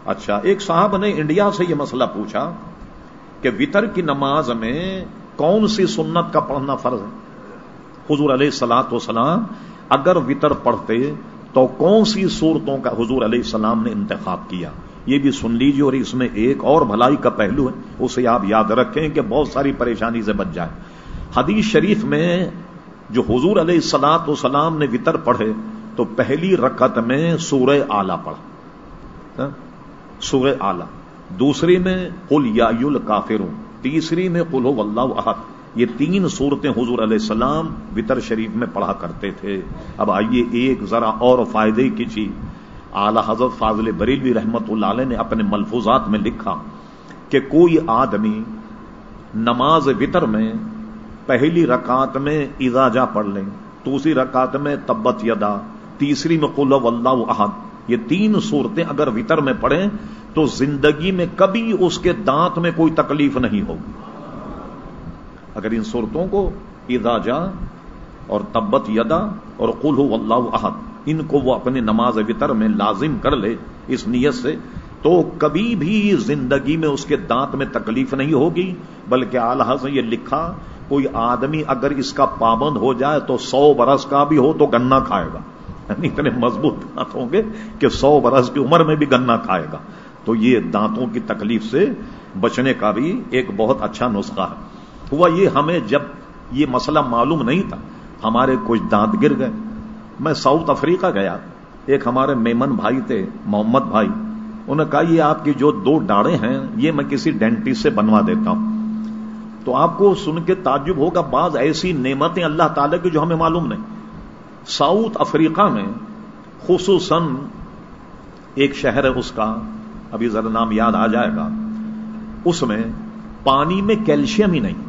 اچھا، ایک صاحب نے انڈیا سے یہ مسئلہ پوچھا کہ وطر کی نماز میں کون سی سنت کا پڑھنا فرض ہے؟ حضور علیہ الصلوۃ والسلام اگر وطر پڑھتے تو کون سی صورتوں کا حضور علیہ السلام نے انتخاب کیا؟ یہ بھی سن لیجیے، اور اس میں ایک اور بھلائی کا پہلو ہے، اسے آپ یاد رکھیں کہ بہت ساری پریشانی سے بچ جائے۔ حدیث شریف میں جو حضور علیہ الصلوۃ والسلام نے وطر پڑھے تو پہلی رکعت میں سورہ اعلیٰ پڑھا، سورہ اعلیٰ، دوسری میں قل یا ایھا الکافرون، تیسری میں قل ھو اللہ احد۔ یہ تین صورتیں حضور علیہ السلام وطر شریف میں پڑھا کرتے تھے۔ اب آئیے ایک ذرا اور فائدے کی چیز، اعلی حضرت فاضل بریلوی رحمت اللہ علیہ نے اپنے ملفوظات میں لکھا کہ کوئی آدمی نماز وطر میں پہلی رکعت میں اذا جاء پڑھ لیں، دوسری رکعت میں تبت یدا، تیسری میں قل ھو اللہ احد، یہ تین صورتیں اگر وطر میں پڑھیں تو زندگی میں کبھی اس کے دانت میں کوئی تکلیف نہیں ہوگی۔ اگر ان صورتوں کو اذا جاء اور تبت یدا اور قل ھو اللہ احد، ان کو وہ اپنے نماز وطر میں لازم کر لے اس نیت سے، تو کبھی بھی زندگی میں اس کے دانت میں تکلیف نہیں ہوگی۔ بلکہ اعلیٰ حضرت نے یہ لکھا کوئی آدمی اگر اس کا پابند ہو جائے تو 100 برس کا بھی ہو تو گنا کھائے گا، یعنی اتنے مضبوط دانت ہوں گے کہ 100 برس کی عمر میں بھی گنا کھائے گا۔ تو یہ دانتوں کی تکلیف سے بچنے کا بھی ایک بہت اچھا نسخہ ہے۔ ہوا یہ، ہمیں جب یہ مسئلہ معلوم نہیں تھا، ہمارے کچھ دانت گر گئے۔ میں ساؤتھ افریقہ گیا، ایک ہمارے میمن بھائی تھے، محمد بھائی، انہوں نے کہا یہ آپ کی جو 2 ڈاڑیں ہیں یہ میں کسی ڈینٹسٹ سے بنوا دیتا ہوں۔ تو آپ کو سن کے تعجب ہوگا، بعض ایسی نعمتیں اللہ تعالی کی جو ہمیں معلوم نہیں۔ ساؤتھ افریقہ میں خصوصاً ایک شہر ہے اس کا، ابھی ذرا نام یاد آ جائے گا، اس میں پانی میں کیلشیم ہی نہیں۔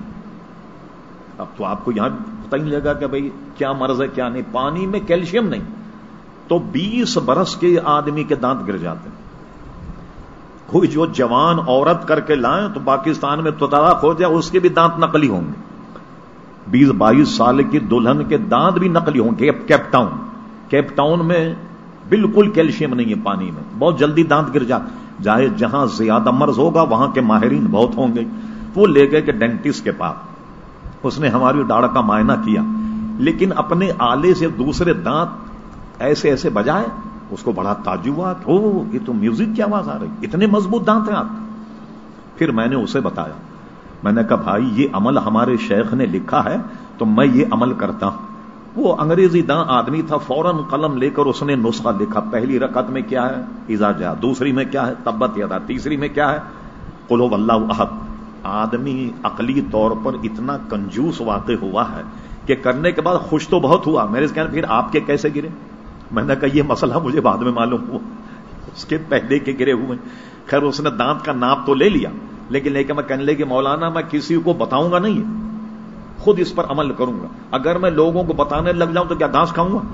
اب تو آپ کو یہاں پتہ ہی نہیں لگا کہ بھئی کیا مرض ہے کیا نہیں، پانی میں کیلشیم نہیں، تو 20 برس کے آدمی کے دانت گر جاتے ہیں۔ کوئی جو جوان عورت کر کے لائیں تو پاکستان میں تو طلاق ہو جائے اس کے بھی دانت نقلی ہوں گے۔ 20-22 سال کی دلہن کے دانت بھی نقلی ہوں گے۔ کیپ ٹاؤن میں بالکل کیلشیم نہیں ہے پانی میں، بہت جلدی دانت گر جاتے۔ چاہے جہاں زیادہ مرض ہوگا وہاں کے ماہرین بہت ہوں گے۔ وہ لے گئے کہ ڈینٹسٹ کے پاس، اس نے ہماری ڈاڑھ کا معائنہ کیا، لیکن اپنے آلے سے دوسرے دانت ایسے ایسے بجائے، اس کو بڑا تعجب ہوا کہ اوہ یہ تو میوزک کی آواز آ رہی، اتنے مضبوط دانت ہیں آپ۔ پھر میں نے اسے بتایا، میں نے کہا بھائی یہ عمل ہمارے شیخ نے لکھا ہے تو میں یہ عمل کرتا ہوں۔ وہ انگریزی داں آدمی تھا، فوراً قلم لے کر اس نے نسخہ لکھا، پہلی رکعت میں کیا ہے اذا جاء، دوسری میں کیا ہے تبت یدا، تیسری میں کیا ہے قل ھو اللہ احد۔ آدمی عقلی طور پر اتنا کنجوس واقع ہوا ہے کہ کرنے کے بعد خوش تو بہت ہوا۔ میرے کہنے پھر آپ کے کیسے گرے؟ میں نے کہا یہ مسئلہ مجھے بعد میں معلوم ہوا، اس کے پہلے کے گرے ہوئے۔ خیر اس نے دانت کا ناپ تو لے لیا، لیکن میں کہنے لگے کہ مولانا میں کسی کو بتاؤں گا نہیں، خود اس پر عمل کروں گا۔ اگر میں لوگوں کو بتانے لگ جاؤں تو کیا گھاس کھاؤں گا؟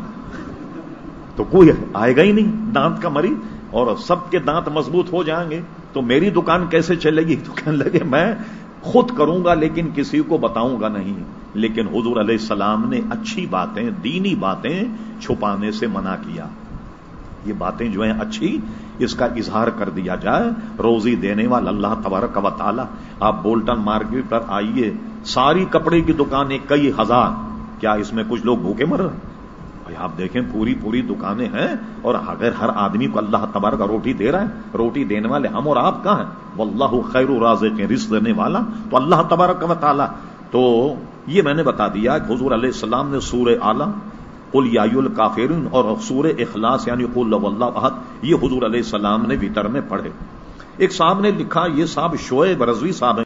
تو کوئی آئے گا ہی نہیں دانت کا مریض، اور سب کے دانت مضبوط ہو جائیں گے تو میری دکان کیسے چلے گی؟ تو کہنے لگے میں خود کروں گا لیکن کسی کو بتاؤں گا نہیں۔ لیکن حضور علیہ السلام نے اچھی باتیں، دینی باتیں چھپانے سے منع کیا۔ یہ باتیں جو ہیں اچھی، اس کا اظہار کر دیا جائے۔ روزی دینے والا اللہ تبارک و تعالی۔ آپ بولٹن مارکیٹ پر آئیے، ساری کپڑے کی دکانیں کئی ہزار، کیا اس میں کچھ لوگ بھوکے مر رہے ہیں؟ آپ دیکھیں پوری دکانیں ہیں، اور اگر ہر آدمی کو اللہ تبارک روٹی دے رہا ہے، روٹی دینے والے ہم اور آپ کہاں ہیں؟ واللہ خیر الرازق، رزق دینے والا تو اللہ تبارک و تعالی۔ تو یہ میں نے بتا دیا کہ حضور علیہ السلام نے سورہ اعلیٰ، قل یا ایھا الکافرون اور سورہ اخلاص یعنی قل ھو اللہ احد، یہ حضور علیہ السلام نے وطر میں پڑھے۔ ایک صاحب نے لکھا، یہ صاحب شعیب رضوی صاحب ہیں،